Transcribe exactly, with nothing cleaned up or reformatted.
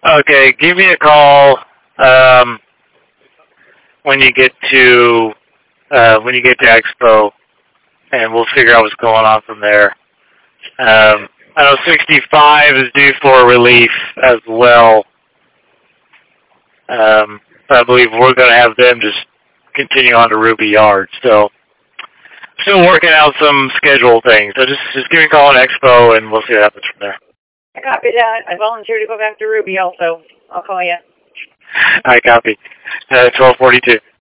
Okay, give me a call um, when you get to uh, when you get to Expo, and we'll figure out what's going on from there. Um, I know sixty-five is due for relief as well. Um, I believe we're going to have them just continue on to Ruby Yard. So still working out some schedule things. So just just give me a call on Expo, and we'll see what happens from there. I copy that. I volunteer to go back to Ruby also. I'll call you. I copy. Uh, twelve forty-two.